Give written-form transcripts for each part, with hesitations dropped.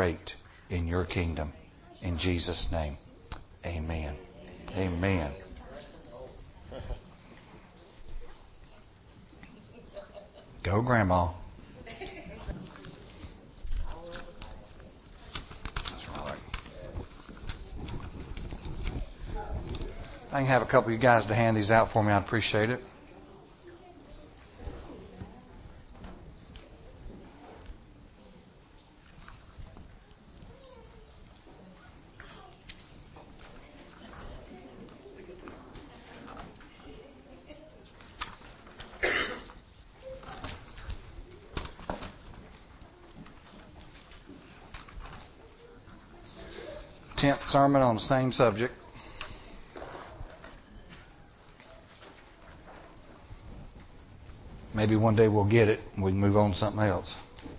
great in your kingdom. In Jesus' name, amen. Amen. Go, Grandma. That's right. I can have a couple of you guys to hand these out for me. I'd appreciate it. Tenth sermon on the same subject. Maybe one day we'll get it and we can move on to something else.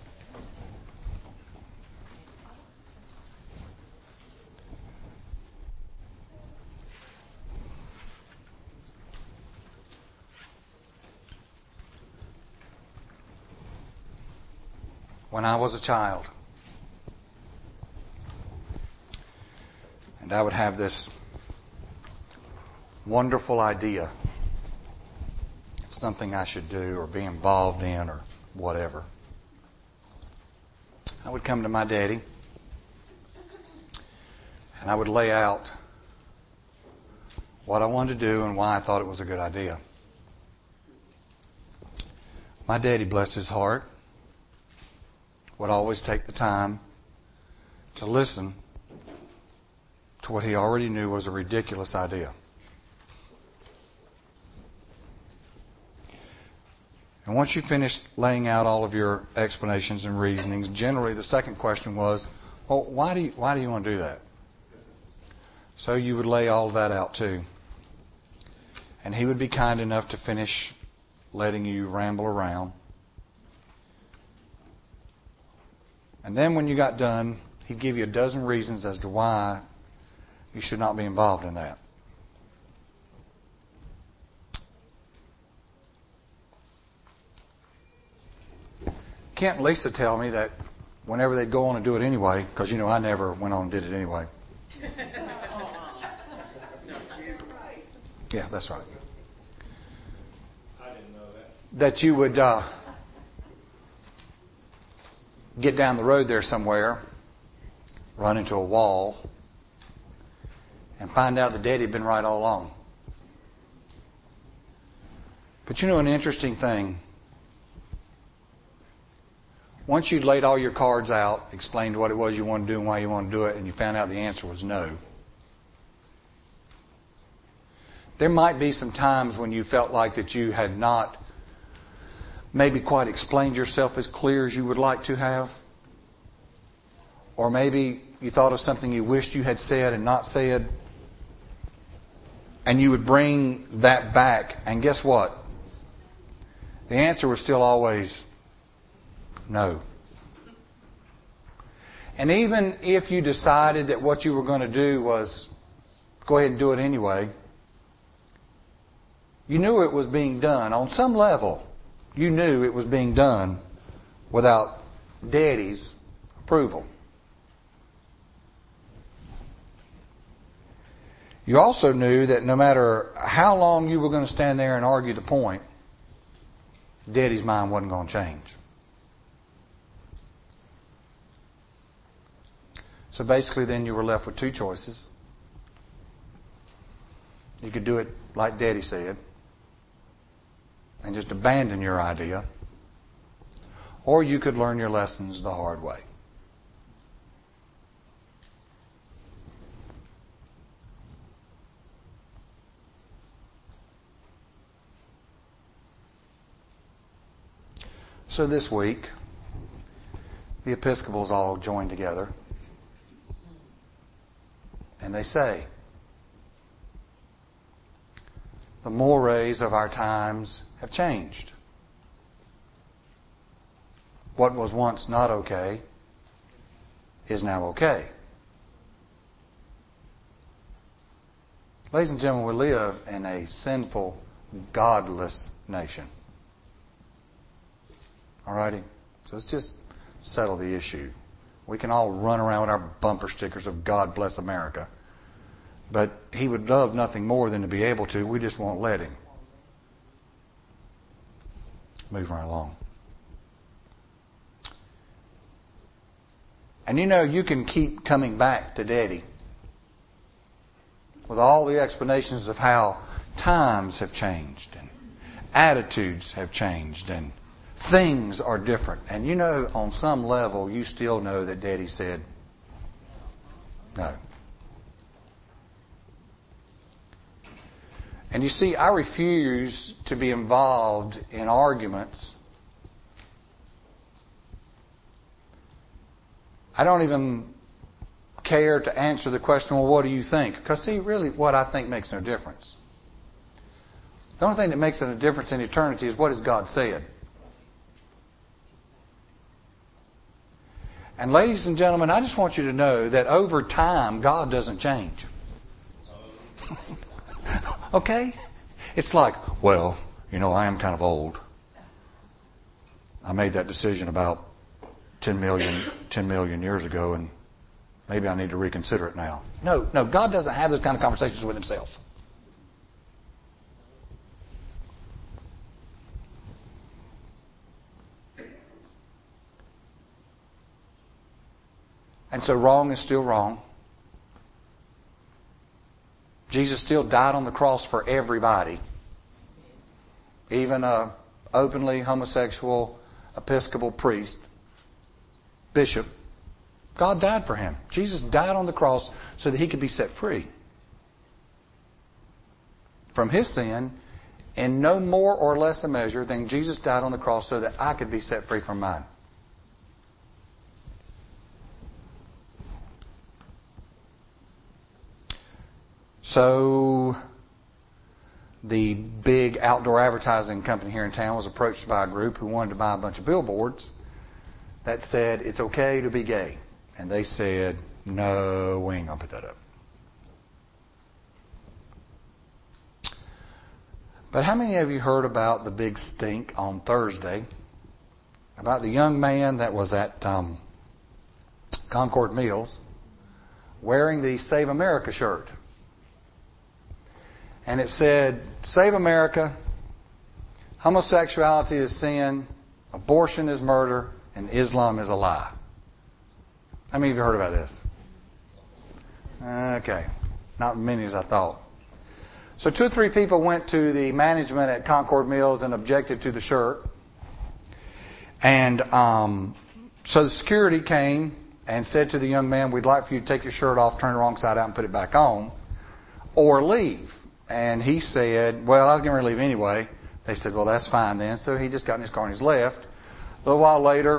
When I was a child, and I would have this wonderful idea of something I should do or be involved in or whatever. I would come to my daddy and I would lay out what I wanted to do and why I thought it was a good idea. My daddy, bless his heart, would always take the time to listen to what he already knew was a ridiculous idea. And once you finished laying out all of your explanations and reasonings, generally the second question was, well, why do you want to do that? So you would lay all of that out too. And he would be kind enough to finish letting you ramble around. And then when you got done, he'd give you a dozen reasons as to why you should not be involved in that. Kent and Lisa tell me that whenever they'd go on and do it anyway, because I never went on and did it anyway. Yeah, that's right. I didn't know that. That you would get down the road there somewhere, run into a wall, and find out that Daddy had been right all along. But an interesting thing, once you'd laid all your cards out, explained what it was you wanted to do and why you wanted to do it, and you found out the answer was no, there might be some times when you felt like that you had not maybe quite explained yourself as clear as you would like to have. Or maybe you thought of something you wished you had said and not said. And you would bring that back. And guess what? The answer was still always no. And even if you decided that what you were going to do was go ahead and do it anyway, you knew it was being done. On some level, you knew it was being done without Daddy's approval. You also knew that no matter how long you were going to stand there and argue the point, Daddy's mind wasn't going to change. So basically then you were left with two choices. You could do it like Daddy said and just abandon your idea, or you could learn your lessons the hard way. So this week, the Episcopals all joined together, and they say, the mores of our times have changed. What was once not okay is now okay. Ladies and gentlemen, we live in a sinful, godless nation. Alrighty? So let's just settle the issue We can all run around with our bumper stickers of God bless America. But He would love nothing more than to be able to. We just won't let Him. Move right along. And you know, you can keep coming back to Daddy with all the explanations of how times have changed and attitudes have changed and things are different. And you know, on some level, you still know that Daddy said no. And you see, I refuse to be involved in arguments. I don't even care to answer the question, well, what do you think? Because see, really what I think makes no difference. The only thing that makes a difference in eternity is what has God said. And ladies and gentlemen, I just want you to know that over time, God doesn't change. Okay? It's like, well, you know, I am kind of old. I made that decision about 10 million years ago, and maybe I need to reconsider it now. No, God doesn't have those kind of conversations with Himself. And so wrong is still wrong. Jesus still died on the cross for everybody. Even a openly homosexual Episcopal priest, bishop, God died for him. Jesus died on the cross so that he could be set free from his sin in no more or less a measure than Jesus died on the cross so that I could be set free from mine. So the big outdoor advertising company here in town was approached by a group who wanted to buy a bunch of billboards that said it's okay to be gay. And they said, no, we ain't going to put that up. But how many of you heard about the big stink on Thursday about the young man that was at Concord Mills wearing the Save America shirt? And it said, Save America, homosexuality is sin, abortion is murder, and Islam is a lie. How many of you heard about this? Okay, not many as I thought. So 2 or 3 people went to the management at Concord Mills and objected to the shirt. And so the security came and said to the young man, we'd like for you to take your shirt off, turn it wrong side out and put it back on, or leave. And he said, well, I was going to leave anyway. They said, well, that's fine then. So he just got in his car and he's left. A little while later,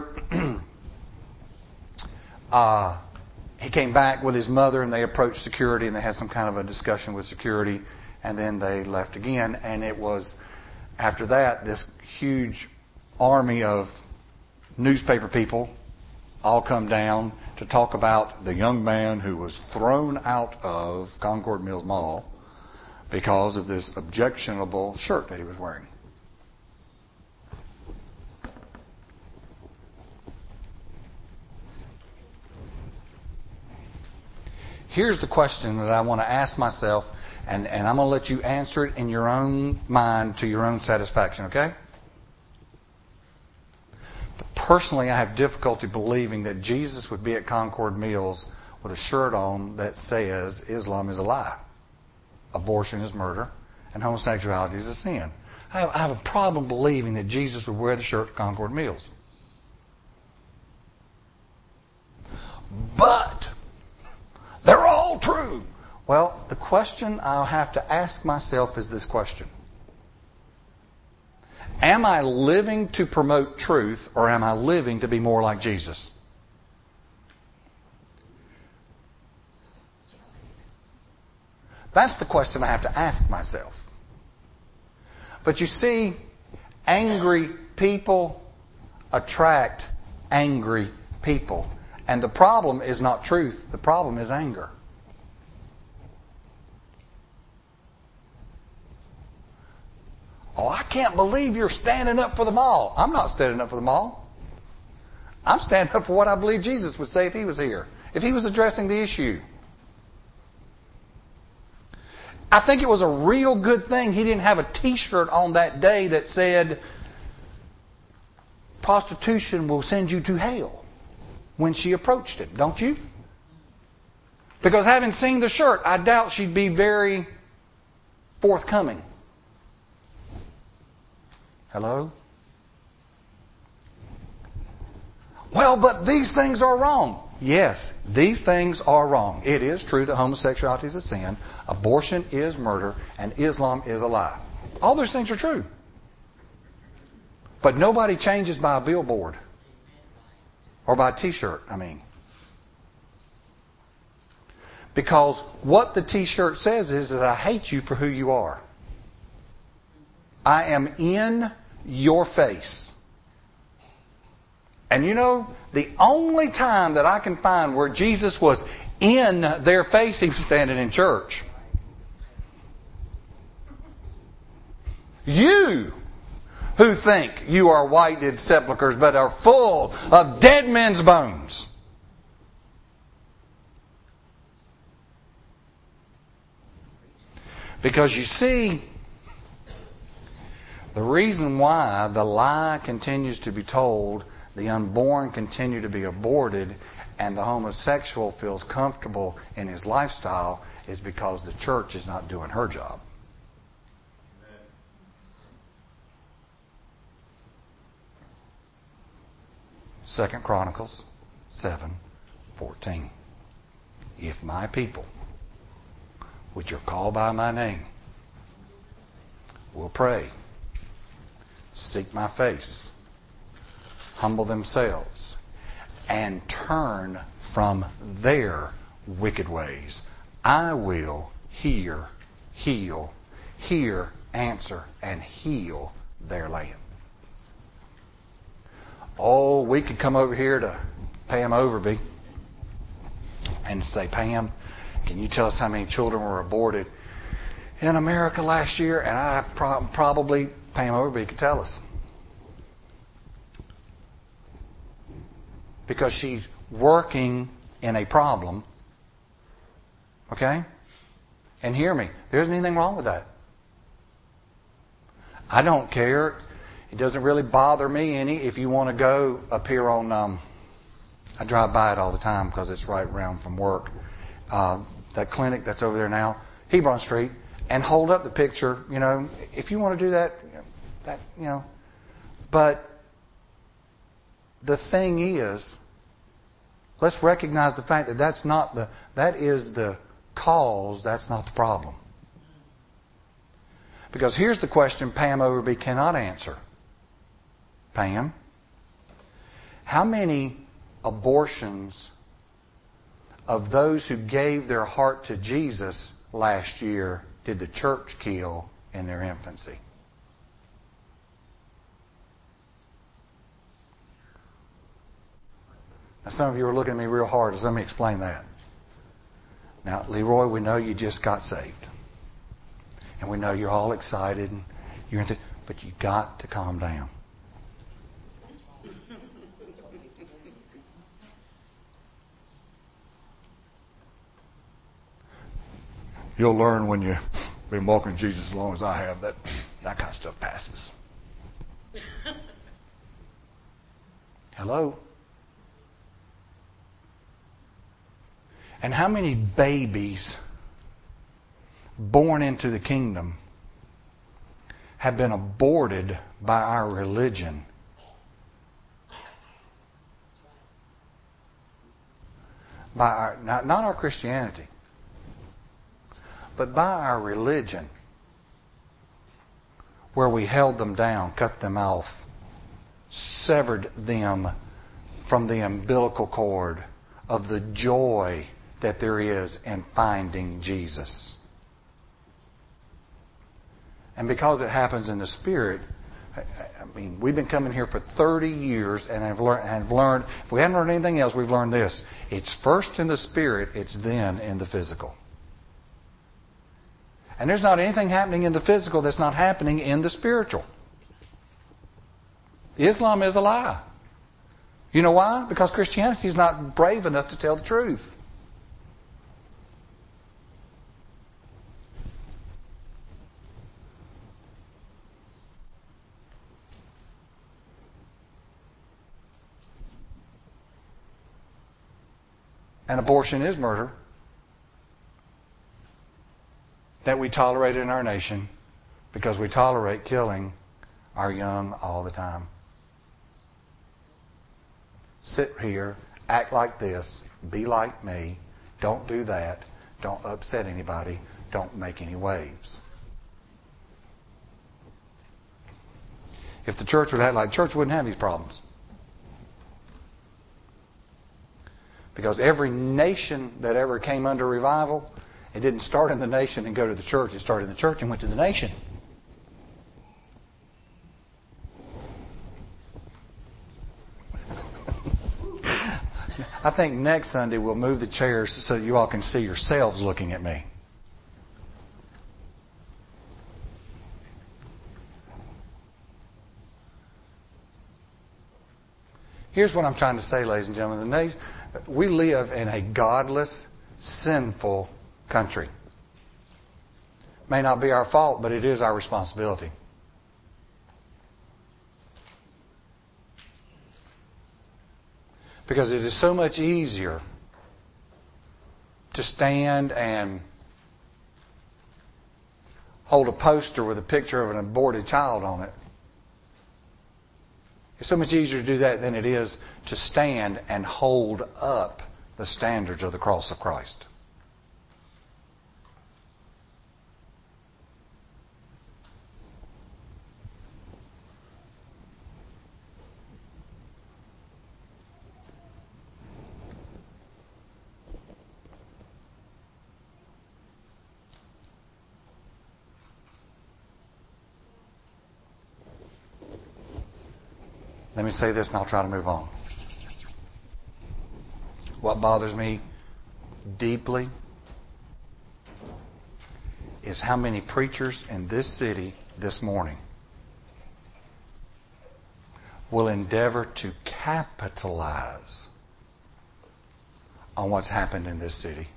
he came back with his mother and they approached security and they had some kind of a discussion with security. And then they left again. And it was, after that, this huge army of newspaper people all come down to talk about the young man who was thrown out of Concord Mills Mall because of this objectionable shirt that he was wearing. Here's the question that I want to ask myself, and I'm going to let you answer it in your own mind to your own satisfaction, okay? But personally, I have difficulty believing that Jesus would be at Concord Mills with a shirt on that says Islam is a lie, abortion is murder, and homosexuality is a sin. I have a problem believing that Jesus would wear the shirt at Concord Mills. But they're all true. Well, the question I'll have to ask myself is this question. Am I living to promote truth, or am I living to be more like Jesus? That's the question I have to ask myself. But you see, angry people attract angry people. And the problem is not truth. The problem is anger. Oh, I can't believe you're standing up for the mall. I'm not standing up for the mall. I'm standing up for what I believe Jesus would say if he was here, if he was addressing the issue. I think it was a real good thing he didn't have a t-shirt on that day that said, prostitution will send you to hell, when she approached him, don't you? Because having seen the shirt, I doubt she'd be very forthcoming. Hello? Well, but these things are wrong. Yes, these things are wrong. It is true that homosexuality is a sin, abortion is murder, and Islam is a lie. All those things are true. But nobody changes by a billboard. Or by a t-shirt, I mean. Because what the t-shirt says is that I hate you for who you are. I am in your face. And you know, the only time that I can find where Jesus was in their face, he was standing in church. You who think you are whited sepulchres but are full of dead men's bones. Because you see, the reason why the lie continues to be told, the unborn continue to be aborted, and the homosexual feels comfortable in his lifestyle is because the church is not doing her job. Second Chronicles 7:14. If my people, which are called by my name, will pray, seek my face, humble themselves, and turn from their wicked ways, I will hear, answer, and heal their land. Oh, we could come over here to Pam Overby and say, Pam, can you tell us how many children were aborted in America last year? And I probably, Pam Overby could tell us. Because she's working in a problem. Okay? And hear me, there isn't anything wrong with that. I don't care. It doesn't really bother me any. If you want to go up here on, I drive by it all the time because it's right around from work. That clinic that's over there now, Hebron Street, and hold up the picture, you know, if you want to do that, you know. But the thing is, let's recognize the fact that that is the cause, that's not the problem. Because here's the question Pam Overby cannot answer. Pam, how many abortions of those who gave their heart to Jesus last year did the church kill in their infancy? Now, some of you are looking at me real hard, so let me explain that. Now, Leroy, we know you just got saved. And we know you're all excited, and but you got to calm down. You'll learn when you've been walking with Jesus as long as I have that kind of stuff passes. Hello? And how many babies born into the kingdom have been aborted by our religion? By our, not our Christianity, but by our religion, where we held them down, cut them off, severed them from the umbilical cord of the joy that there is in finding Jesus. And because it happens in the Spirit, I mean, we've been coming here for 30 years and have learned, if we haven't learned anything else, we've learned this. It's first in the Spirit, it's then in the physical. And there's not anything happening in the physical that's not happening in the spiritual. Islam is a lie. You know why? Because Christianity is not brave enough to tell the truth. And abortion is murder that we tolerate in our nation because we tolerate killing our young all the time. Sit here, act like this, be like me, don't do that, don't upset anybody, don't make any waves. If the church would act like church, we wouldn't have these problems. Because every nation that ever came under revival, it didn't start in the nation and go to the church. It started in the church and went to the nation. I think next Sunday we'll move the chairs so that you all can see yourselves looking at me. Here's what I'm trying to say, ladies and gentlemen. We live in a godless, sinful country. May not be our fault, but it is our responsibility. Because it is so much easier to stand and hold a poster with a picture of an aborted child on it. It's so much easier to do that than it is to stand and hold up the standards of the cross of Christ. Let me say this and I'll try to move on. What bothers me deeply is how many preachers in this city this morning will endeavor to capitalize on what's happened in this city.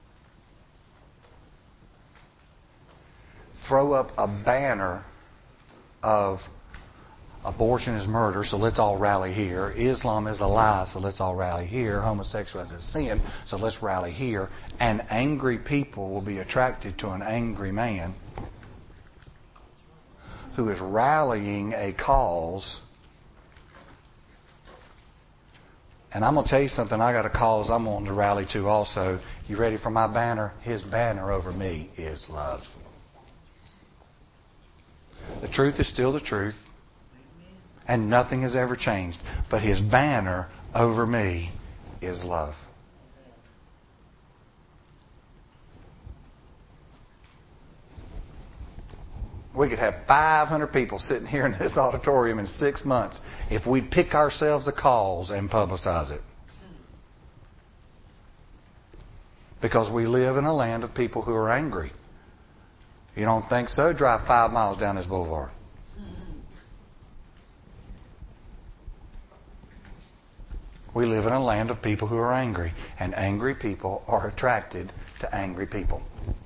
Throw up a banner of abortion is murder, so let's all rally here. Islam is a lie, so let's all rally here. Homosexuality is sin, so let's rally here. And angry people will be attracted to an angry man who is rallying a cause. And I'm going to tell you something, I got a cause I'm wanting to rally to also. You ready for my banner? His banner over me is love. The truth is still the truth. And nothing has ever changed. But his banner over me is love. We could have 500 people sitting here in this auditorium in 6 months if we pick ourselves a cause and publicize it. Because we live in a land of people who are angry. You don't think so? Drive 5 miles down this boulevard. We live in a land of people who are angry. And angry people are attracted to angry people.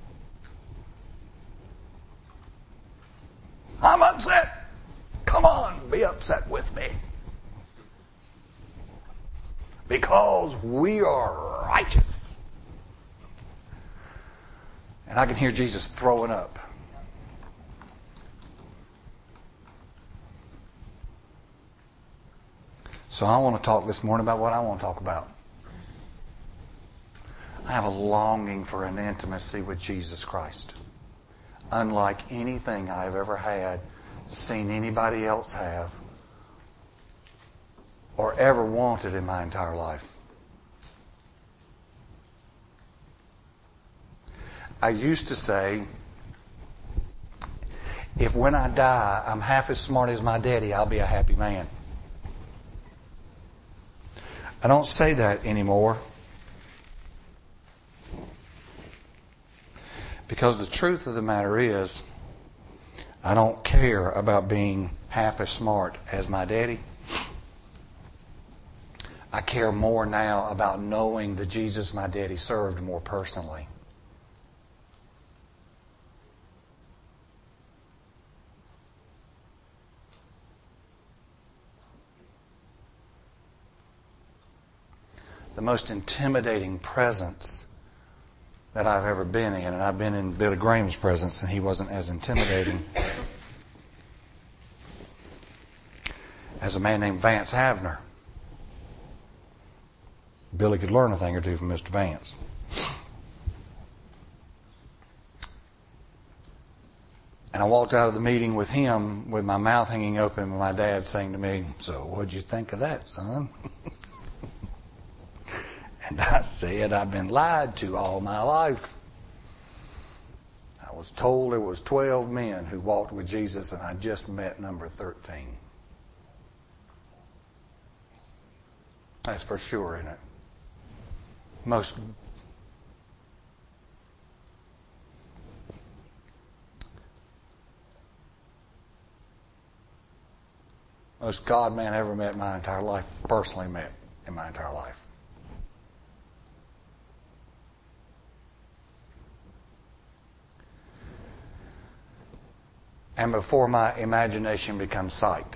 I'm upset. Come on, be upset with me. Because we are righteous. And I can hear Jesus throwing up. So I want to talk this morning about what I want to talk about. I have a longing for an intimacy with Jesus Christ. Unlike anything I've ever had, seen anybody else have, or ever wanted in my entire life. I used to say, if when I die I'm half as smart as my daddy, I'll be a happy man. I don't say that anymore. Because the truth of the matter is, I don't care about being half as smart as my daddy. I care more now about knowing the Jesus my daddy served more personally. The most intimidating presence that I've ever been in, and I've been in Billy Graham's presence, and he wasn't as intimidating, as a man named Vance Havner. Billy could learn a thing or two from Mr. Vance. And I walked out of the meeting with him with my mouth hanging open and my dad saying to me, "So what'd you think of that, son?" And I said, "I've been lied to all my life. I was told there was 12 men who walked with Jesus, and I just met number 13. That's for sure, isn't it? Most God man I ever met in my entire life, personally met in my entire life. And before my imagination becomes sight,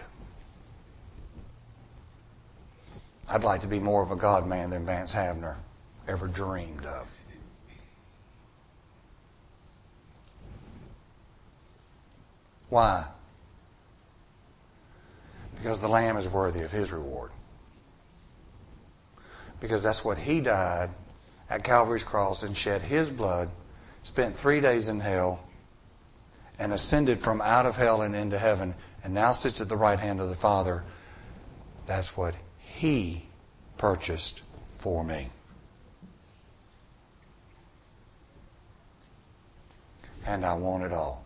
I'd like to be more of a God man than Vance Havner ever dreamed of. Why? Because the Lamb is worthy of His reward. Because that's what He died at Calvary's cross and shed His blood, spent 3 days in hell, and ascended from out of hell and into heaven, and now sits at the right hand of the Father. That's what He purchased for me. And I want it all.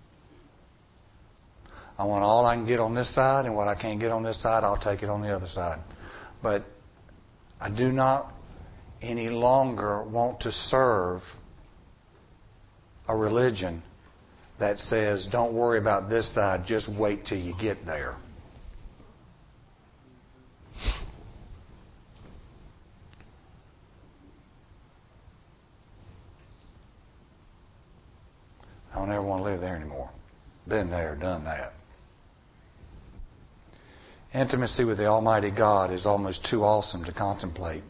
I want all I can get on this side, and what I can't get on this side, I'll take it on the other side. But I do not any longer want to serve a religion that says, don't worry about this side, just wait till you get there. I don't ever want to live there anymore. Been there, done that. Intimacy with the Almighty God is almost too awesome to contemplate.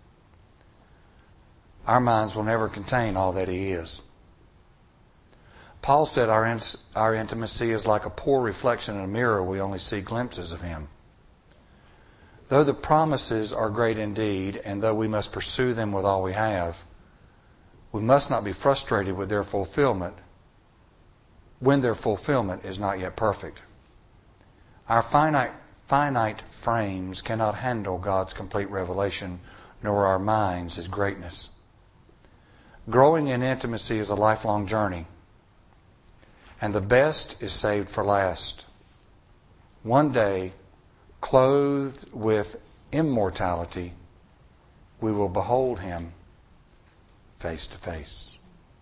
Our minds will never contain all that He is. Paul said our intimacy is like a poor reflection in a mirror. We only see glimpses of Him. Though the promises are great indeed, and though we must pursue them with all we have, we must not be frustrated with their fulfillment when their fulfillment is not yet perfect. Our finite frames cannot handle God's complete revelation, nor our minds His greatness. Growing in intimacy is a lifelong journey, and the best is saved for last. One day, clothed with immortality, we will behold Him face to face.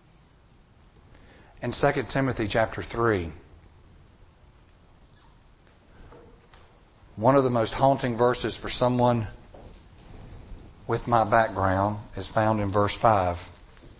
In 2 Timothy chapter 3, one of the most haunting verses for someone with my background is found in verse 5.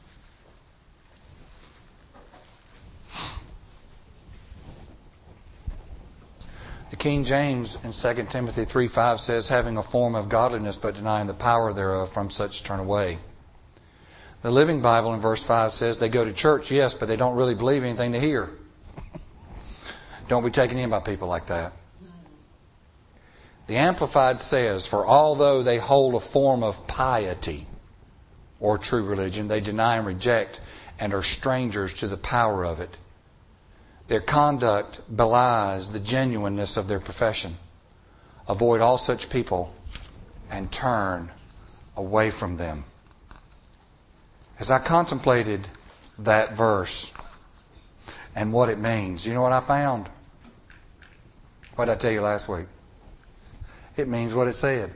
The King James in 2 Timothy 3:5 says, having a form of godliness but denying the power thereof, from such turn away. The Living Bible in verse 5 says they go to church, yes, but they don't really believe anything they hear. Don't be taken in by people like that. The Amplified says, for although they hold a form of piety or true religion, they deny and reject and are strangers to the power of it. Their conduct belies the genuineness of their profession. Avoid all such people and turn away from them. As I contemplated that verse and what it means, you know what I found? What did I tell you last week? It means what it said.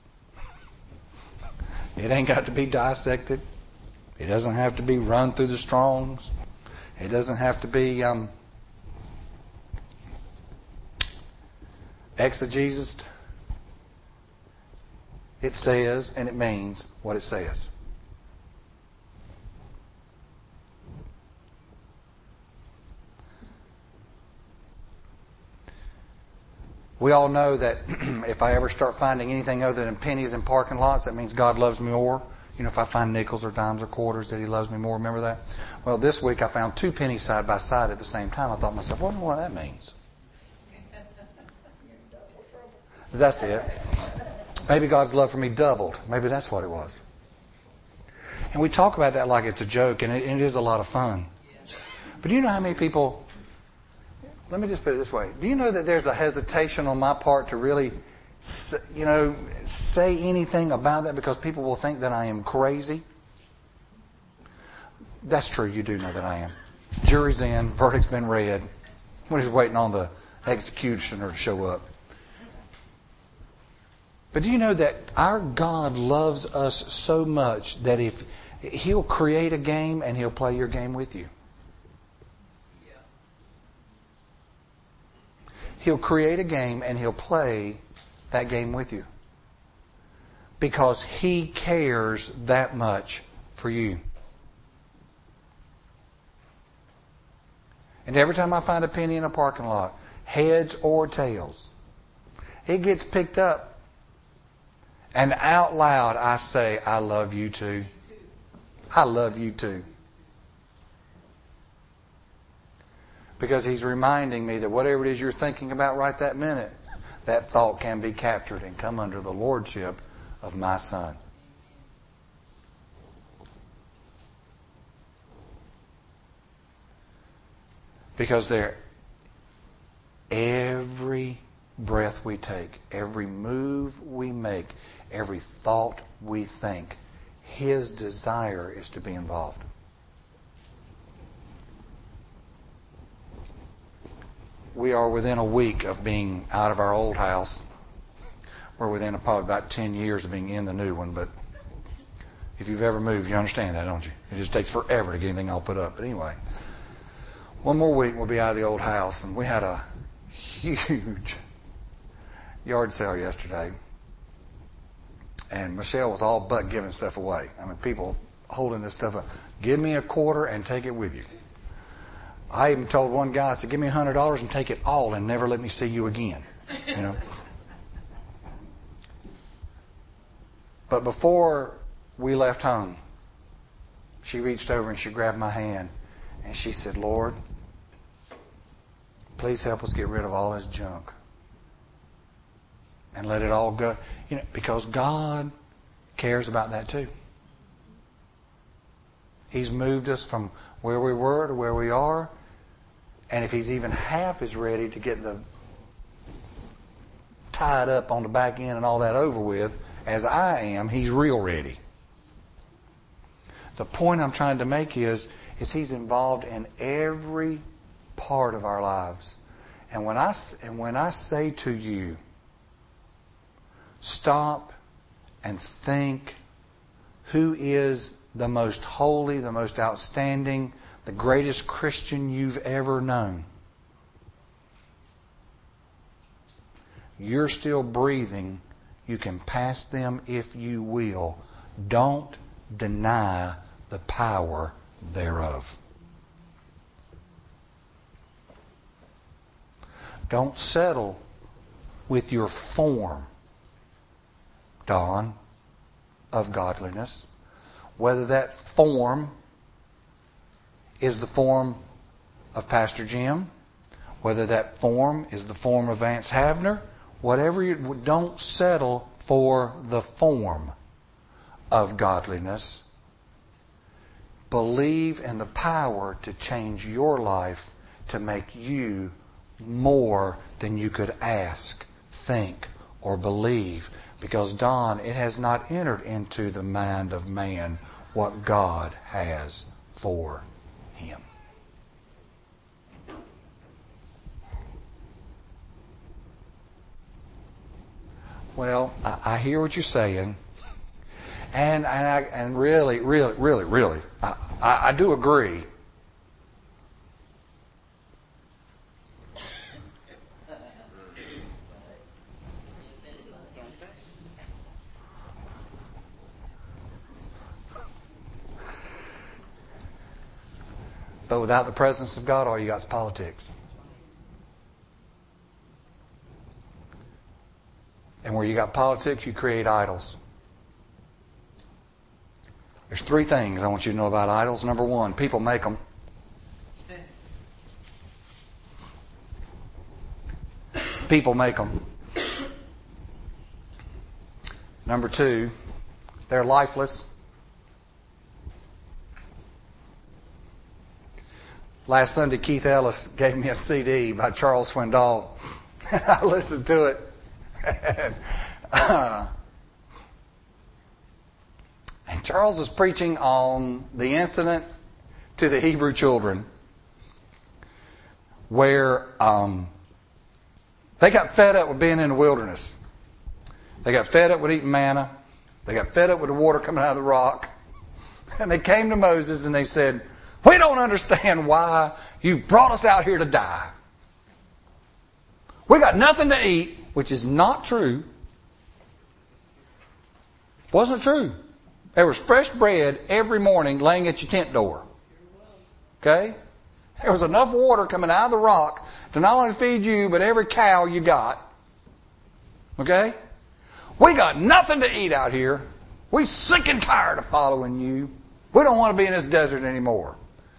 It ain't got to be dissected. It doesn't have to be run through the Strongs. It doesn't have to be exegesed. it says and it means what it says. We all know that if I ever start finding anything other than pennies in parking lots, that means God loves me more. You know, if I find nickels or dimes or quarters, that He loves me more. Remember that? Well, this week I found 2 pennies side by side at the same time. I thought to myself, what in the world that means? That's it. Maybe God's love for me doubled. Maybe that's what it was. And we talk about that like it's a joke, and it is a lot of fun. But do you know how many people... Let me just put it this way. Do you know that there's a hesitation on my part to really, say anything about that because people will think that I am crazy? That's true. You do know that I am. Jury's in. Verdict's been read. We're just waiting on the executioner to show up. But do you know that our God loves us so much that if He'll create a game and He'll play your game with you? He'll create a game and He'll play that game with you. Because He cares that much for you. And every time I find a penny in a parking lot, heads or tails, it gets picked up. And out loud I say, I love you too. I love you too. Because He's reminding me that whatever it is you're thinking about right that minute, that thought can be captured and come under the lordship of my Son. Because every breath we take, every move we make, every thought we think, His desire is to be involved. We are within a week of being out of our old house. We're within probably about 10 years of being in the new one. But if you've ever moved, you understand that, don't you? It just takes forever to get anything all put up. But anyway, one more week we'll be out of the old house. And we had a huge yard sale yesterday. And Michelle was all but giving stuff away. I mean, people holding this stuff up. Give me a quarter and take it with you. I even told one guy, I said, give me $100 and take it all and never let me see you again. You know. But before we left home, she reached over and she grabbed my hand and she said, Lord, please help us get rid of all this junk. And let it all go. You know, because God cares about that too. He's moved us from where we were to where we are. And if He's even half as ready to get the tied up on the back end and all that over with as I am, He's real ready. The point I'm trying to make is He's involved in every part of our lives. And when I say to you, stop and think who is the most holy, the most outstanding, the greatest Christian you've ever known. You're still breathing. You can pass them if you will. Don't deny the power thereof. Don't settle with your form, Don, of godliness. Whether that form is the form of Pastor Jim, whether that form is the form of Vance Havner, whatever don't settle for the form of godliness. Believe in the power to change your life to make you more than you could ask, think, or believe. Because, Don, it has not entered into the mind of man what God has for him. Well, I hear what you're saying, and really, I do agree. But without the presence of God, all you got is politics. And where you got politics, you create idols. There's 3 things I want you to know about idols. Number 1, people make them. People make them. Number 2, they're lifeless. Last Sunday, Keith Ellis gave me a CD by Charles Swindoll. I listened to it. And Charles was preaching on the incident to the Hebrew children where they got fed up with being in the wilderness. They got fed up with eating manna. They got fed up with the water coming out of the rock. And they came to Moses and they said, "We don't understand why you've brought us out here to die. We got nothing to eat," which is not true. Wasn't true. There was fresh bread every morning laying at your tent door. Okay? There was enough water coming out of the rock to not only feed you, but every cow you got. Okay? We got nothing to eat out here. We're sick and tired of following you. We don't want to be in this desert anymore.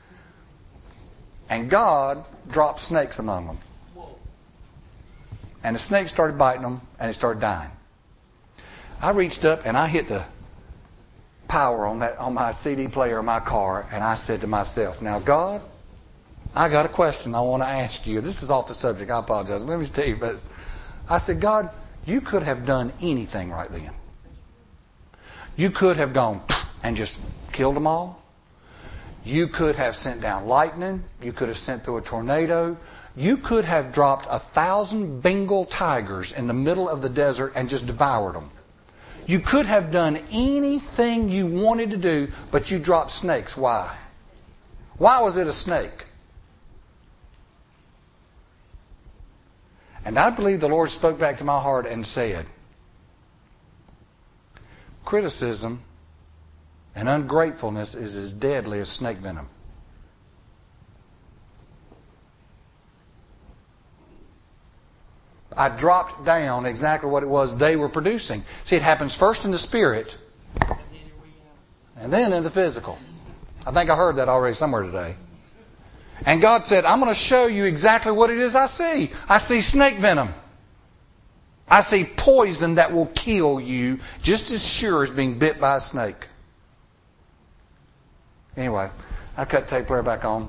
And God dropped snakes among them. And the snakes started biting them, and they started dying. I reached up and I hit the power on my CD player in my car, and I said to myself, "Now, God, I got a question I want to ask you." This is off the subject. I apologize. Let me tell you, but I said, "God, you could have done anything right then. You could have gone and just killed them all. You could have sent down lightning. You could have sent through a tornado. You could have dropped 1,000 Bengal tigers in the middle of the desert and just devoured them. You could have done anything you wanted to do, but you dropped snakes. Why? Why was it a snake?" And I believe the Lord spoke back to my heart and said, criticism and ungratefulness is as deadly as snake venom. I dropped down exactly what it was they were producing. See, it happens first in the spirit and then in the physical. I think I heard that already somewhere today. And God said, "I'm going to show you exactly what it is I see. I see snake venom. I see poison that will kill you just as sure as being bit by a snake." Anyway, I cut the tape player back on.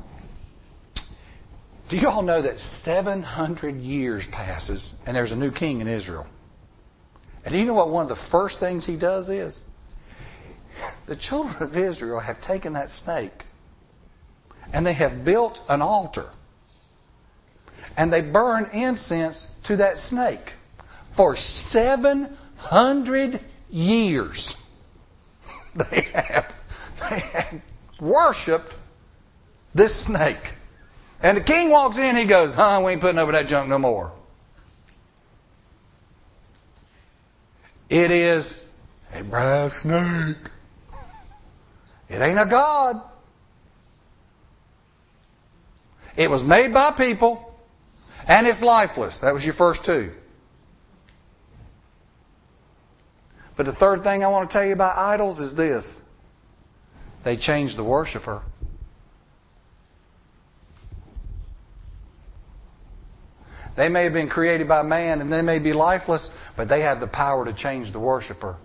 Do you all know that 700 years passes and there's a new king in Israel? And do you know what one of the first things he does is? The children of Israel have taken that snake and they have built an altar. And they burn incense to that snake. For 700 years, they have worshipped this snake. And the king walks in, he goes, "We ain't putting up with that junk no more." It is a brass snake. It ain't a god. It was made by people, and it's lifeless. That was your first 2. But the third thing I want to tell you about idols is this. They change the worshiper. They may have been created by man and they may be lifeless, but they have the power to change the worshiper.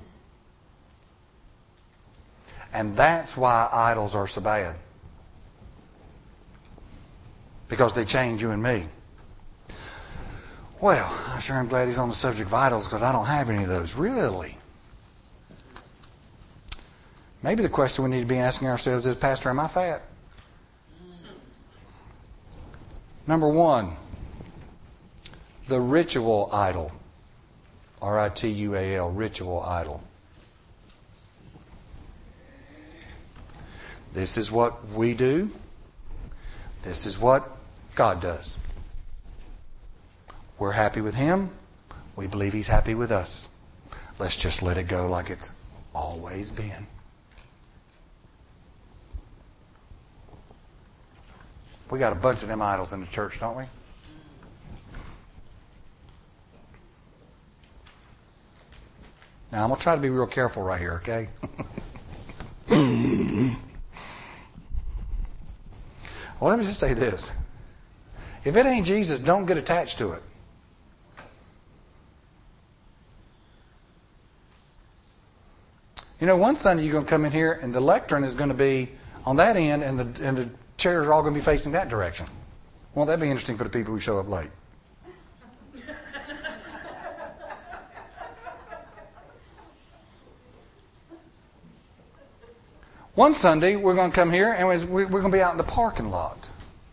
And that's why idols are so bad. Because they change you and me. Well, I sure am glad he's on the subject of idols because I don't have any of those. Really? Maybe the question we need to be asking ourselves is, "Pastor, am I fat?" Number 1, the ritual idol. R-I-T-U-A-L, ritual idol. This is what we do. This is what God does. We're happy with Him. We believe He's happy with us. Let's just let it go like it's always been. We got a bunch of them idols in the church, don't we? Now, I'm going to try to be real careful right here, okay? Well, let me just say this. If it ain't Jesus, don't get attached to it. You know, one Sunday you're going to come in here and the lectern is going to be on that end and the chairs are all going to be facing that direction. Won't that be interesting for the people who show up late? One Sunday we're going to come here and we're going to be out in the parking lot.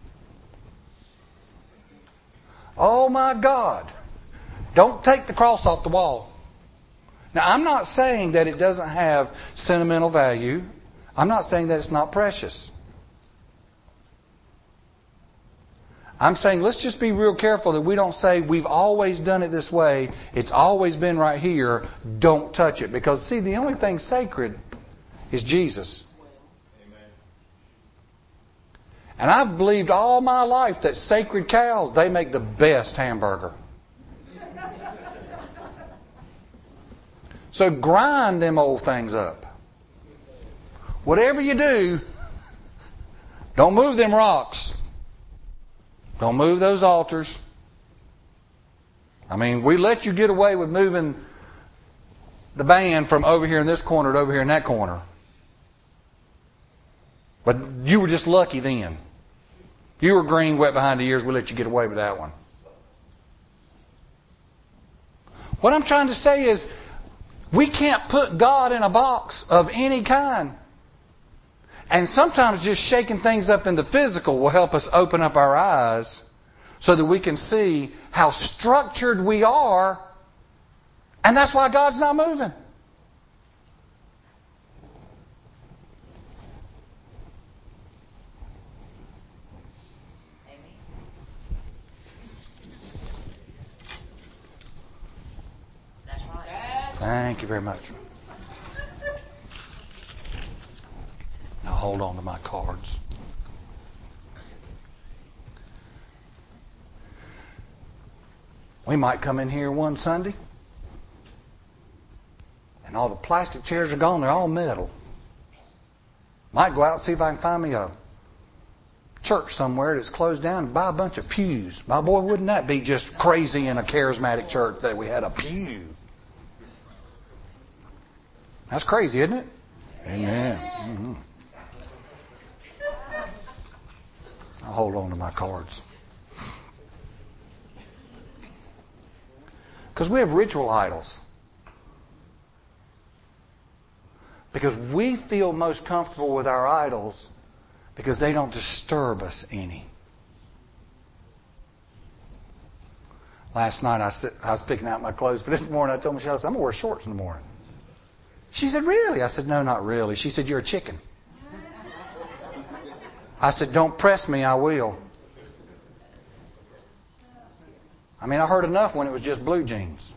Oh my God. Don't take the cross off the wall. Now, I'm not saying that it doesn't have sentimental value. I'm not saying that it's not precious. I'm saying let's just be real careful that we don't say we've always done it this way. It's always been right here. Don't touch it. Because, see, the only thing sacred is Jesus. Amen. And I've believed all my life that sacred cows, they make the best hamburger. So grind them old things up. Whatever you do, don't move them rocks. Don't move those altars. I mean, we let you get away with moving the band from over here in this corner to over here in that corner. But you were just lucky then. You were green, wet behind the ears. We let you get away with that one. What I'm trying to say is, we can't put God in a box of any kind. And sometimes just shaking things up in the physical will help us open up our eyes so that we can see how structured we are. And that's why God's not moving. Thank you very much. Now hold on to my cards. We might come in here one Sunday and all the plastic chairs are gone. They're all metal. Might go out and see if I can find me a church somewhere that's closed down and buy a bunch of pews. My boy, wouldn't that be just crazy in a charismatic church that we had a pew? That's crazy, isn't it? Amen. Mm-hmm. I'll hold on to my cards. Because we have ritual idols. Because we feel most comfortable with our idols because they don't disturb us any. Last night I was picking out my clothes for this morning. I told Michelle, I said, I'm going to wear shorts in the morning. She said, really? I said, no, not really. She said, you're a chicken. I said, don't press me, I will. I mean, I heard enough when it was just blue jeans.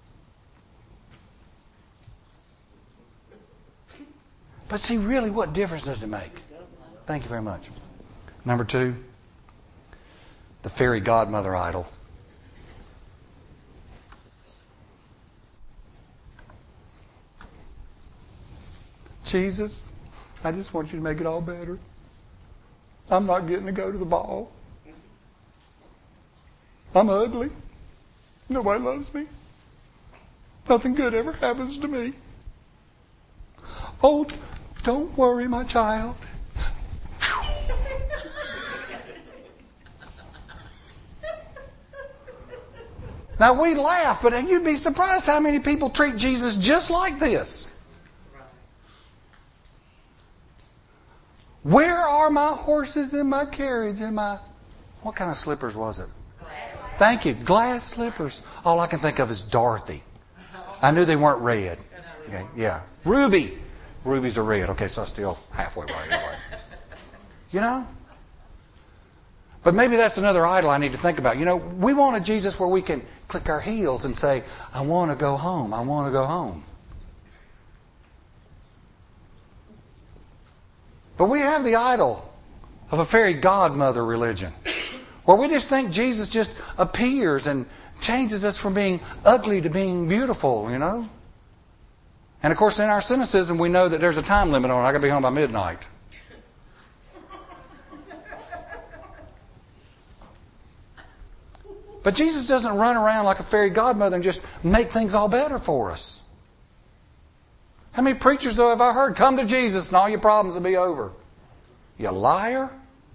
But see, really, what difference does it make? Thank you very much. Number 2, the fairy godmother idol. Jesus, I just want you to make it all better. I'm not getting to go to the ball. I'm ugly. Nobody loves me. Nothing good ever happens to me. Oh, don't worry, my child. Now we laugh, but you'd be surprised how many people treat Jesus just like this. Where are my horses and my carriage and my... What kind of slippers was it? Thank you. Glass slippers. All I can think of is Dorothy. I knew they weren't red. Okay, yeah. Ruby. Rubies are red. Okay, so I'm still halfway right anyway. You know? But maybe that's another idol I need to think about. You know, we want a Jesus where we can click our heels and say, I want to go home. I want to go home. But we have the idol of a fairy godmother religion, where we just think Jesus just appears and changes us from being ugly to being beautiful, you know. And of course, in our cynicism, we know that there's a time limit on it. I got to be home by midnight. But Jesus doesn't run around like a fairy godmother and just make things all better for us. How many preachers, though, have I heard? Come to Jesus and all your problems will be over. You liar.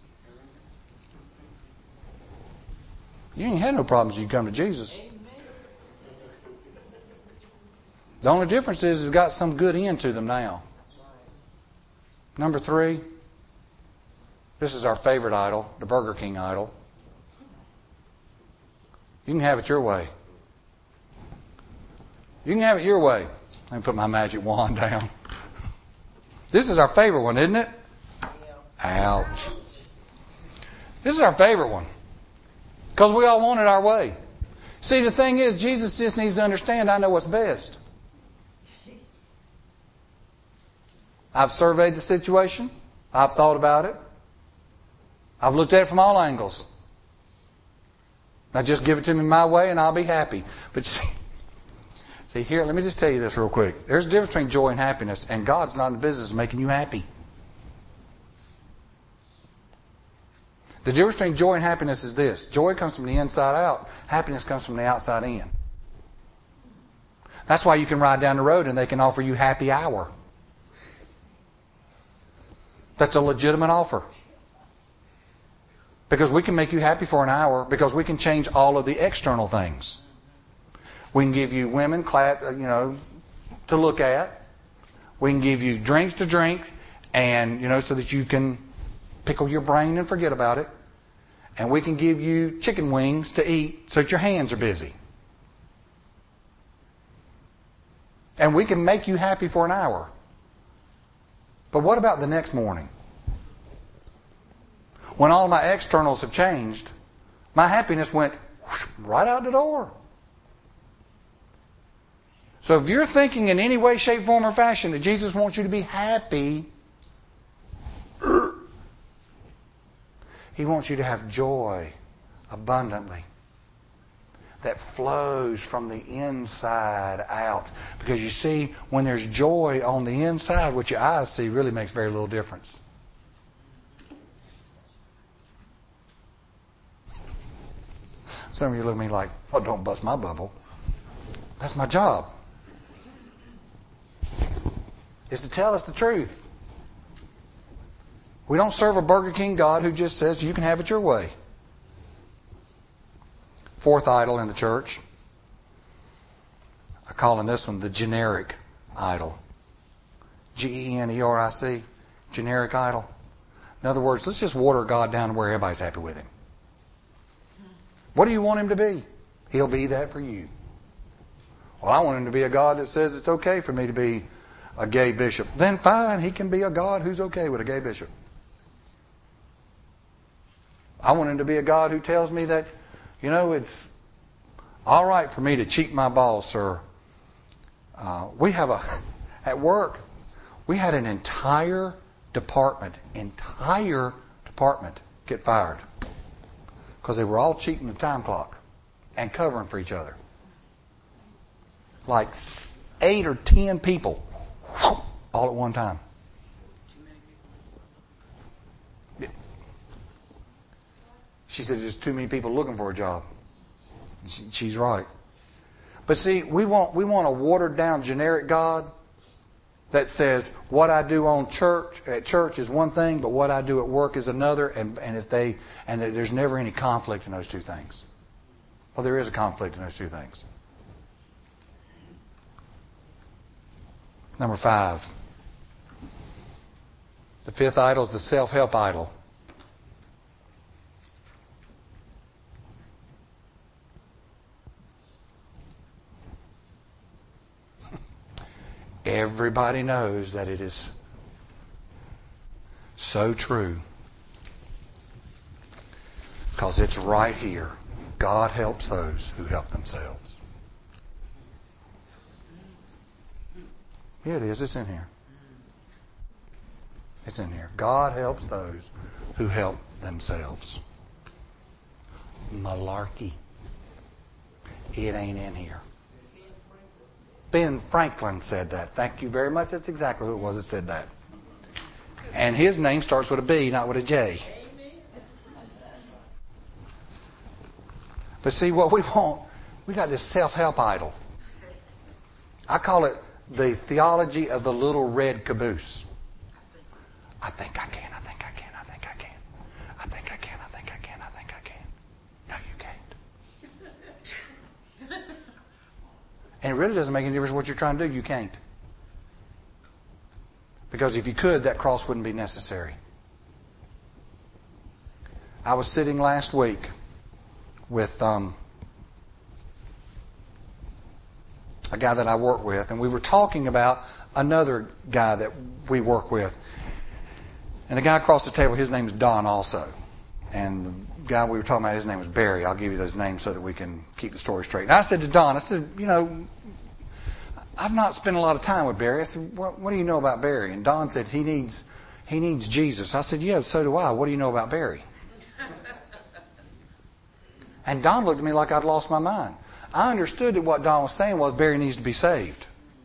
You ain't had no problems when you come to Jesus. The only difference is it's got some good end to them now. Number 3. This is our favorite idol, the Burger King idol. You can have it your way. You can have it your way. Let me put my magic wand down. This is our favorite one, isn't it? Ouch. This is our favorite one. Because we all want it our way. See, the thing is, Jesus just needs to understand I know what's best. I've surveyed the situation. I've thought about it. I've looked at it from all angles. Now just give it to me my way and I'll be happy. But see here, let me just tell you this real quick. There's a difference between joy and happiness, and God's not in the business of making you happy. The difference between joy and happiness is this. Joy comes from the inside out. Happiness comes from the outside in. That's why you can ride down the road and they can offer you happy hour. That's a legitimate offer. Because we can make you happy for an hour because we can change all of the external things. We can give you women, to look at. We can give you drinks to drink, and so that you can pickle your brain and forget about it. And we can give you chicken wings to eat so that your hands are busy. And we can make you happy for an hour. But what about the next morning? When all my externals have changed, my happiness went right out the door. So if you're thinking in any way, shape, form, or fashion that Jesus wants you to be happy, He wants you to have joy abundantly that flows from the inside out. Because you see, when there's joy on the inside, what your eyes see really makes very little difference. Some of you look at me like, oh, don't bust my bubble. That's my job. Is to tell us the truth. We don't serve a Burger King God who just says you can have it your way. 4th idol in the church. I call this one the generic idol. Generic. Generic idol. In other words, let's just water God down to where everybody's happy with Him. What do you want Him to be? He'll be that for you. Well, I want Him to be a God that says it's okay for me to be a gay bishop. Then fine, He can be a God who's okay with a gay bishop. I want Him to be a God who tells me that, it's all right for me to cheat my boss, sir. At work, we had an entire department get fired. Because they were all cheating the time clock and covering for each other. Like 8 or 10 people all at one time. She said there's too many people looking for a job. She's right. But see, we want a watered down generic God that says what I do at church is one thing, but what I do at work is another, and there's never any conflict in those two things. Well, there is a conflict in those two things. Number 5. The 5th idol is the self-help idol. Everybody knows that it is so true. Because it's right here. God helps those who help themselves. Yeah, it is. It's in here. It's in here. God helps those who help themselves. Malarkey. It ain't in here. Ben Franklin said that. Thank you very much. That's exactly who it was that said that. And his name starts with a B, not with a J. But see, what we want, we got this self-help idol. I call it the theology of the little red caboose. I think I can, I think I can, I think I can. I think I can, I think I can, I think I can. No, you can't. And it really doesn't make any difference what you're trying to do. You can't. Because if you could, that cross wouldn't be necessary. I was sitting last week with a guy that I work with, and we were talking about another guy that we work with. And the guy across the table, his name is Don also. And the guy we were talking about, his name was Barry. I'll give you those names so that we can keep the story straight. And I said to Don, I said, I've not spent a lot of time with Barry. I said, what do you know about Barry? And Don said, he needs Jesus. I said, yeah, so do I. What do you know about Barry? And Don looked at me like I'd lost my mind. I understood that what Don was saying was Barry needs to be saved.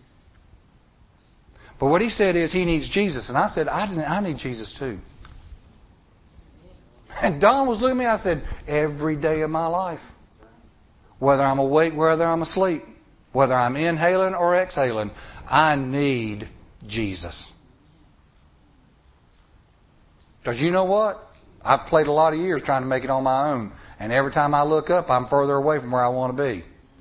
But what he said is he needs Jesus. And I said, I need Jesus too. And Don was looking at me. I said, every day of my life. Whether I'm awake, whether I'm asleep. Whether I'm inhaling or exhaling, I need Jesus. Because you know what? I've played a lot of years trying to make it on my own. And every time I look up, I'm further away from where I want to be.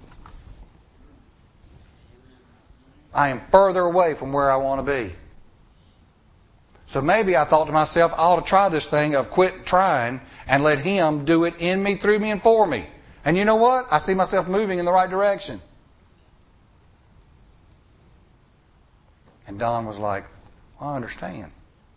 I am further away from where I want to be. So maybe I thought to myself, I ought to try this thing of quit trying and let Him do it in me, through me, and for me. And you know what? I see myself moving in the right direction. And Don was like, I understand.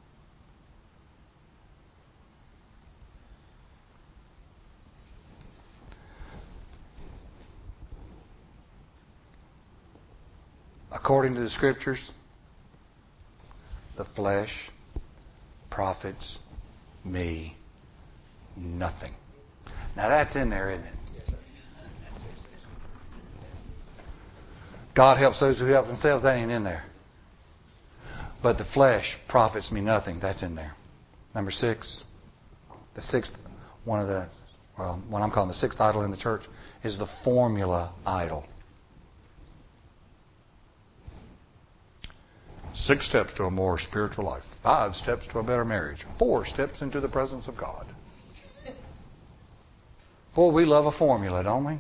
According to the Scriptures, the flesh profits me nothing. Now that's in there, isn't it? God helps those who help themselves. That ain't in there. But the flesh profits me nothing. That's in there. Number 6. The sixth, what I'm calling the sixth idol in the church, is the formula idol. 6 steps to a more spiritual life. 5 steps to a better marriage. 4 steps into the presence of God. Boy, we love a formula, don't we?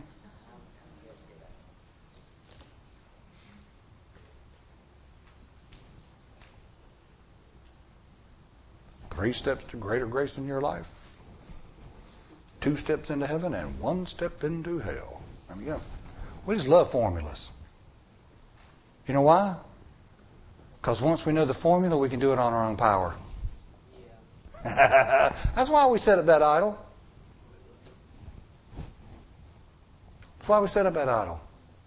Three steps to greater grace in your life. 2 steps into heaven and 1 step into hell. I mean, we just love formulas. You know why? Because once we know the formula, we can do it on our own power. Yeah. That's why we set up that idol. That's why we set up that idol.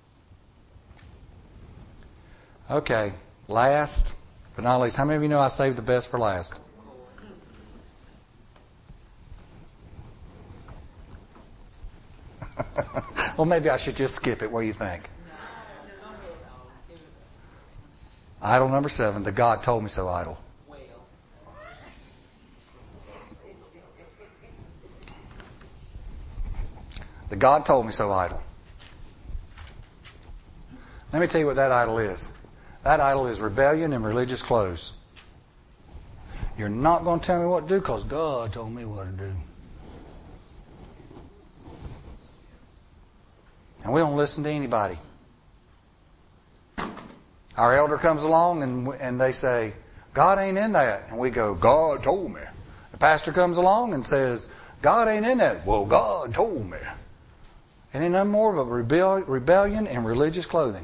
Okay, last but not least, how many of you know I saved the best for last? Well, maybe I should just skip it. What do you think? Idol number 7, the God told me so idol. The God told me so idol. Let me tell you what that idol is. That idol is rebellion and religious clothes. You're not going to tell me what to do because God told me what to do. And we don't listen to anybody. Our elder comes along and they say, God ain't in that. And we go, God told me. The pastor comes along and says, God ain't in that. Well, God told me. And ain't nothing more but rebellion and religious clothing.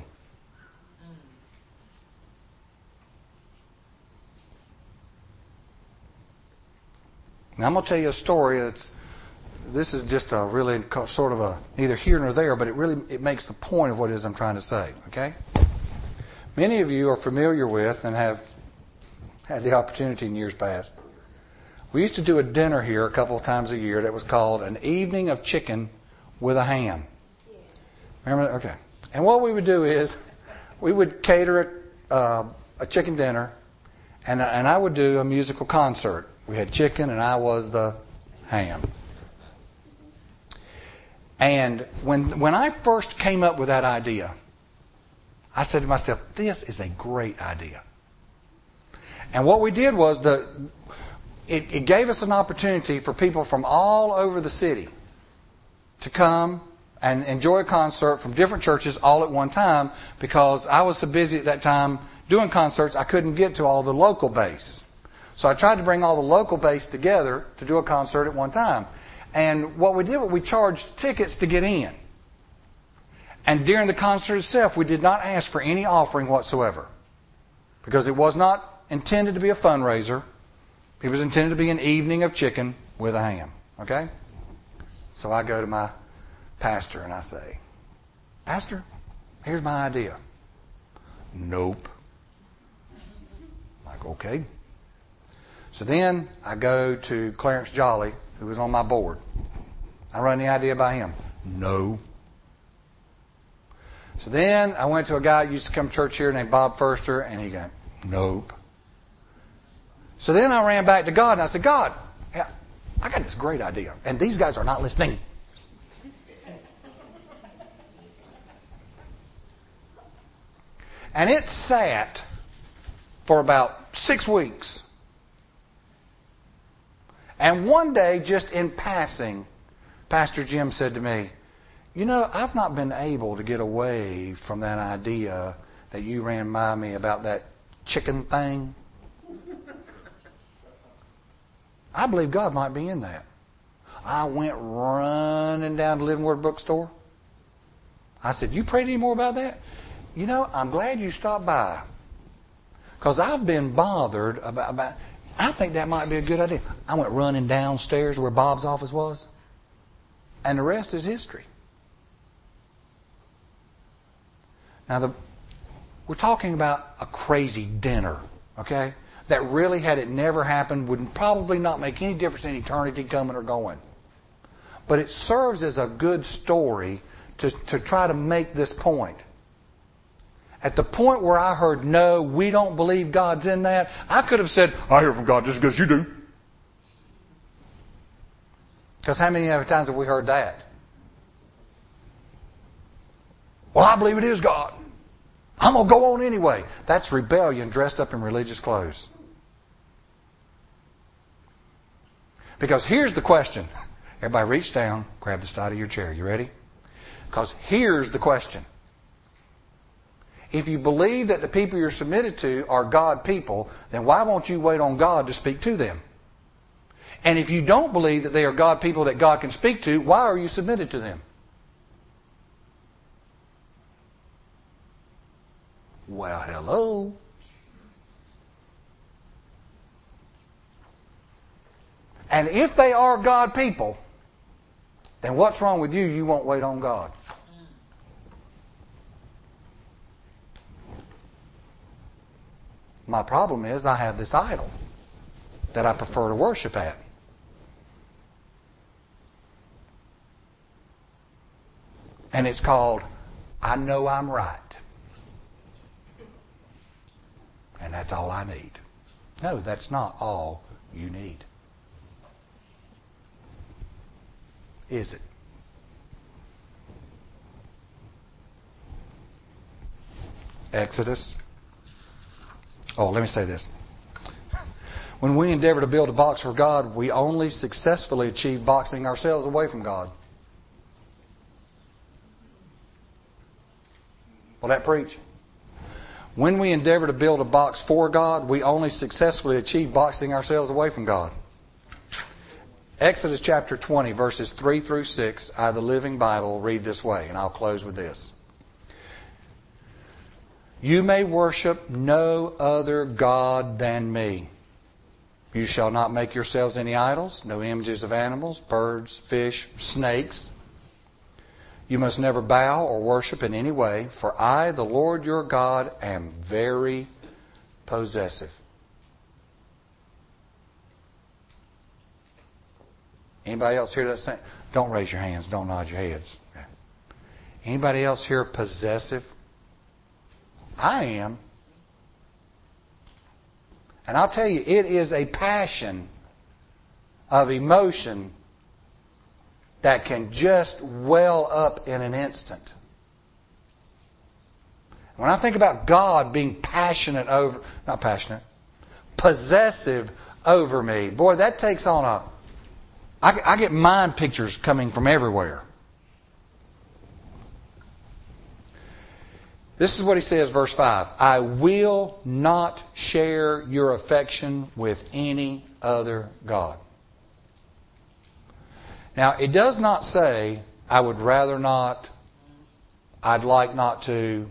Now I'm going to tell you a story. This is just a really sort of a neither here nor there, but it makes the point of what it is I'm trying to say. Okay? Many of you are familiar with and have had the opportunity in years past. We used to do a dinner here a couple of times a year that was called an evening of chicken with a ham. Remember that? Okay. And what we would do is we would cater a chicken dinner, and I would do a musical concert. We had chicken, and I was the ham. And when I first came up with that idea, I said to myself, this is a great idea. And what we did was it gave us an opportunity for people from all over the city to come and enjoy a concert from different churches all at one time, because I was so busy at that time doing concerts I couldn't get to all the local base. So I tried to bring all the local base together to do a concert at one time. And what we did was we charged tickets to get in. And during the concert itself, we did not ask for any offering whatsoever, because it was not intended to be a fundraiser. It was intended to be an evening of chicken with a ham. Okay? So I go to my pastor and I say, Pastor, here's my idea. Nope. I'm like, okay. So then I go to Clarence Jolly, who was on my board. I run the idea by him. No. So then I went to a guy who used to come to church here named Bob Furster, and he goes, nope. So then I ran back to God and I said, God, I got this great idea, and these guys are not listening. And it sat for about 6 weeks. And one day, just in passing, Pastor Jim said to me, I've not been able to get away from that idea that you ran by me about that chicken thing. I believe God might be in that. I went running down to Living Word bookstore. I said, you prayed any more about that? I'm glad you stopped by, because I've been bothered about I think that might be a good idea. I went running downstairs where Bob's office was, and the rest is history. Now, we're talking about a crazy dinner, okay? That really, had it never happened, would probably not make any difference in eternity coming or going. But it serves as a good story to try to make this point. At the point where I heard, no, we don't believe God's in that, I could have said, I hear from God just as you do. Because how many other times have we heard that? Well, I believe it is God. I'm going to go on anyway. That's rebellion dressed up in religious clothes. Because here's the question. Everybody reach down, grab the side of your chair. You ready? Because here's the question. If you believe that the people you're submitted to are God people, then why won't you wait on God to speak to them? And if you don't believe that they are God people that God can speak to, why are you submitted to them? Well, hello. And if they are God people, then what's wrong with you? You won't wait on God. My problem is I have this idol that I prefer to worship at. And it's called, I know I'm right. And that's all I need. No, that's not all you need. Is it? Exodus. Oh, let me say this. When we endeavor to build a box for God, we only successfully achieve boxing ourselves away from God. Will that preach? When we endeavor to build a box for God, we only successfully achieve boxing ourselves away from God. Exodus chapter 20, verses 3 through 6, out of the Living Bible, read this way, and I'll close with this. You may worship no other God than me. You shall not make yourselves any idols, no images of animals, birds, fish, snakes. You must never bow or worship in any way, for I, the Lord your God, am very possessive. Anybody else hear that saying? Don't raise your hands. Don't nod your heads. Okay. Anybody else here possessive? I am. And I'll tell you, it is a passion of emotion that can just well up in an instant. When I think about God being possessive over me, boy, that takes on I get mind pictures coming from everywhere. This is what he says, verse 5. I will not share your affection with any other god. Now, it does not say, I would rather not, I'd like not to.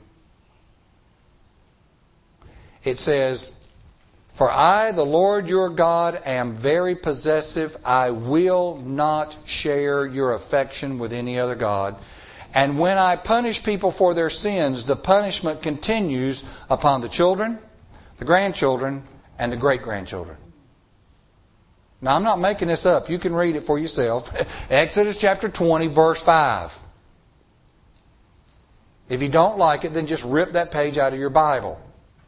It says, for I, the Lord your God, am very possessive. I will not share your affection with any other god. And when I punish people for their sins, the punishment continues upon the children, the grandchildren, and the great-grandchildren. Now, I'm not making this up. You can read it for yourself. Exodus chapter 20, verse 5. If you don't like it, then just rip that page out of your Bible.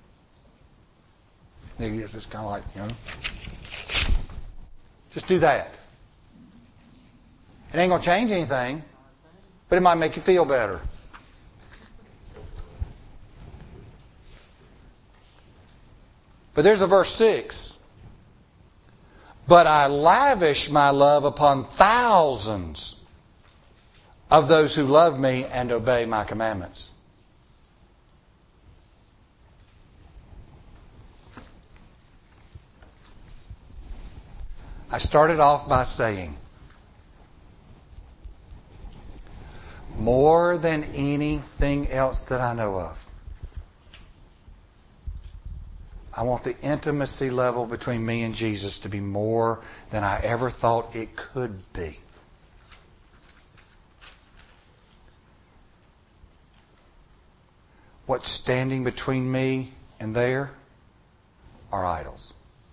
It's just kind of like, just do that. It ain't going to change anything, but it might make you feel better. But there's a verse 6. But I lavish my love upon thousands of those who love me and obey my commandments. I started off by saying, more than anything else that I know of, I want the intimacy level between me and Jesus to be more than I ever thought it could be. What's standing between me and there are idols.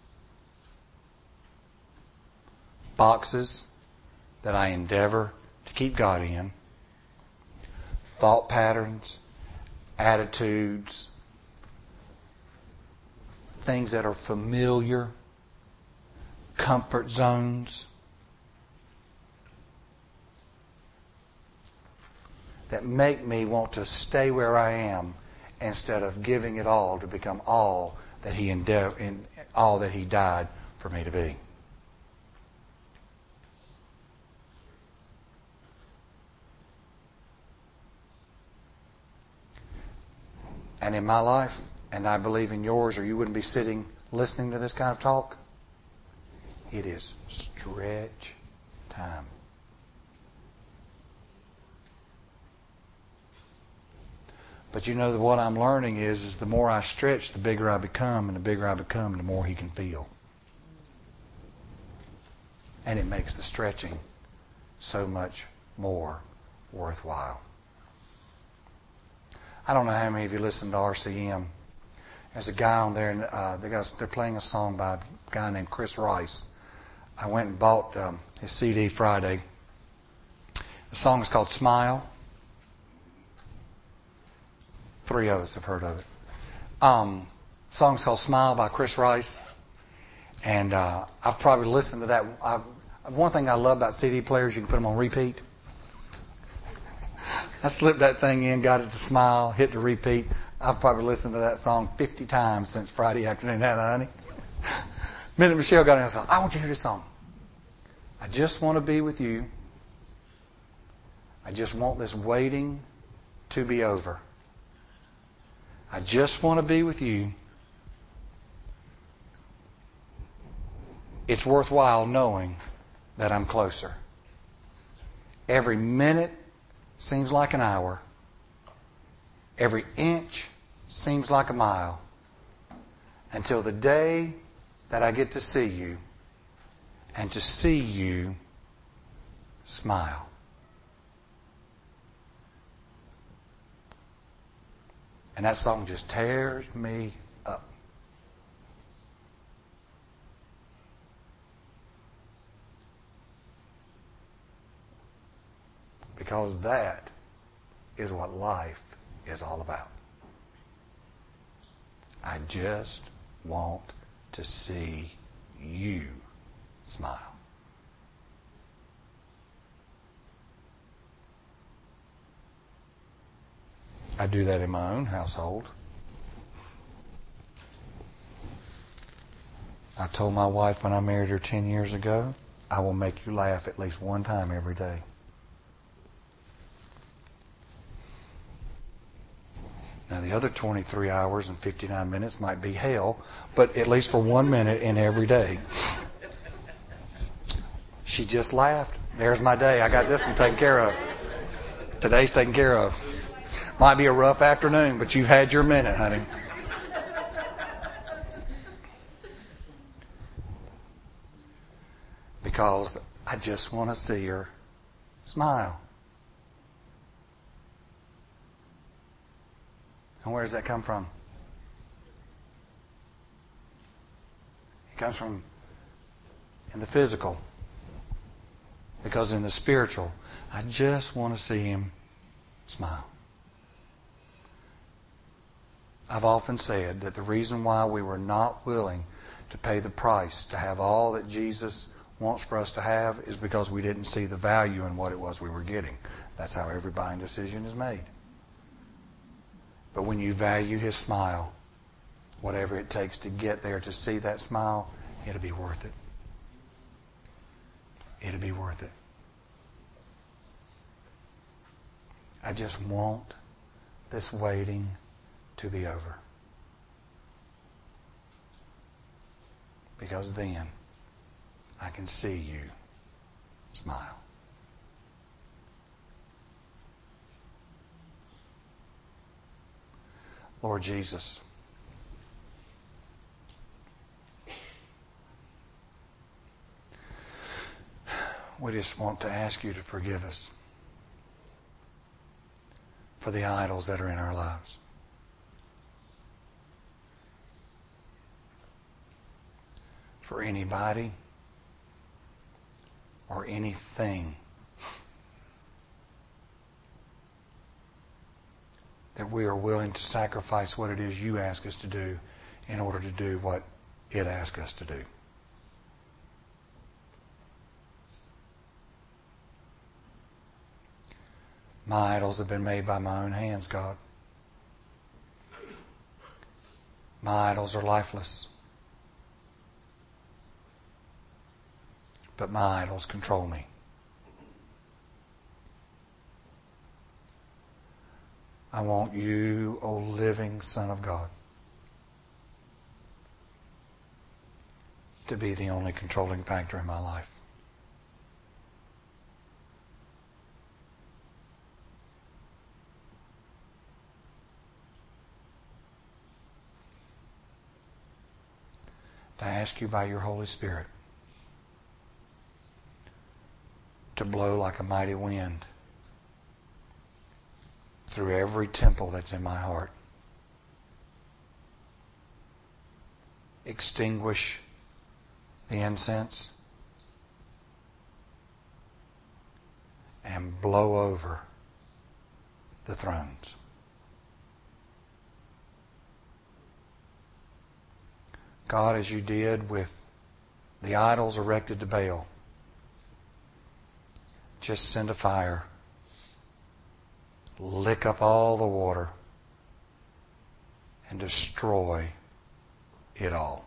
Boxes that I endeavor to keep God in. Thought patterns, attitudes, things that are familiar, comfort zones that make me want to stay where I am instead of giving it all to become all that He died for me to be. And in my life, and I believe in yours, or you wouldn't be sitting listening to this kind of talk, it is stretch time. But you know what I'm learning is the more I stretch, the bigger I become, and the bigger I become, the more He can feel. And it makes the stretching so much more worthwhile. I don't know how many of you listen to RCM. There's a guy on there, and they're playing a song by a guy named Chris Rice. I went and bought his CD Friday. The song is called Smile. 3 of us have heard of it. The song's called Smile by Chris Rice. And I've probably listened to that. One thing I love about CD players, you can put them on repeat. I slipped that thing in, got it to smile, hit the repeat. I've probably listened to that song 50 times since Friday afternoon, hadn't I, honey? The minute Michelle got in, I said, I want you to hear this song. I just want to be with you. I just want this waiting to be over. I just want to be with you. It's worthwhile knowing that I'm closer. Every minute seems like an hour. Every inch seems like a mile. Until the day that I get to see you and to see you smile. And that song just tears me up. Because that is what life is all about. I just want to see you smile. I do that in my own household. I told my wife when I married her 10 years ago, I will make you laugh at least one time every day. Now, the other 23 hours and 59 minutes might be hell, but at least for 1 minute in every day. She just laughed. There's my day. I got this one taken care of. Today's taken care of. Might be a rough afternoon, but you've had your minute, honey. Because I just want to see her smile. And where does that come from? It comes from in the physical. Because in the spiritual, I just want to see him smile. I've often said that the reason why we were not willing to pay the price to have all that Jesus wants for us to have is because we didn't see the value in what it was we were getting. That's how every buying decision is made. But when you value his smile, whatever it takes to get there to see that smile, it'll be worth it. It'll be worth it. I just want this waiting to be over. Because then I can see you smile. Lord Jesus, we just want to ask you to forgive us for the idols that are in our lives. For anybody or anything that we are willing to sacrifice what it is you ask us to do in order to do what it asks us to do. My idols have been made by my own hands, God. My idols are lifeless. But my idols control me. I want you, O living Son of God, to be the only controlling factor in my life. I ask you by your Holy Spirit to blow like a mighty wind through every temple that's in my heart. Extinguish the incense and blow over the thrones. God, as you did with the idols erected to Baal, just send a fire, lick up all the water, and destroy it all.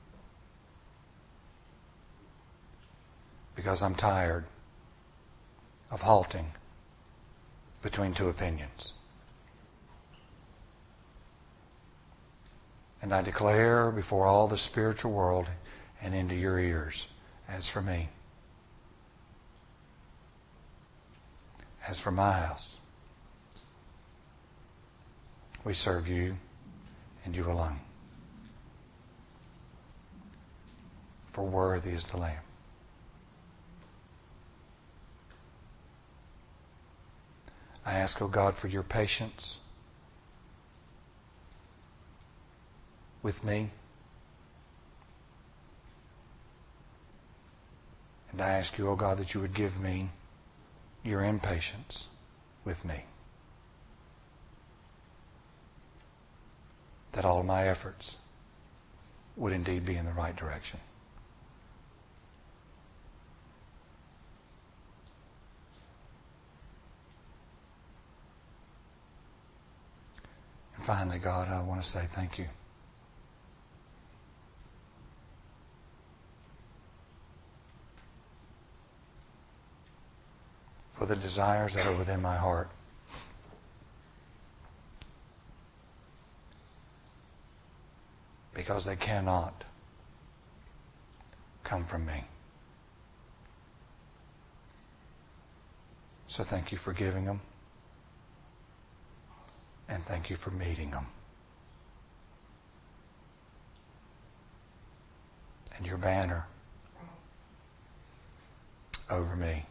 Because I'm tired of halting between two opinions. And I declare before all the spiritual world and into your ears, as for me, as for my house, we serve you and you alone. For worthy is the Lamb. I ask, O God, for your patience with me. And I ask you, O God, that you would give me your impatience with me. That all of my efforts would indeed be in the right direction. And finally, God, I want to say thank you. For the desires that are within my heart. Because they cannot come from me. So thank you for giving them. And thank you for meeting them. And your banner over me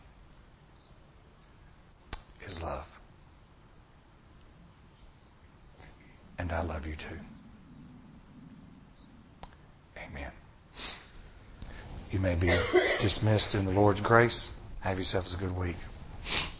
is love. And I love you too. Amen. You may be dismissed in the Lord's grace. Have yourselves a good week.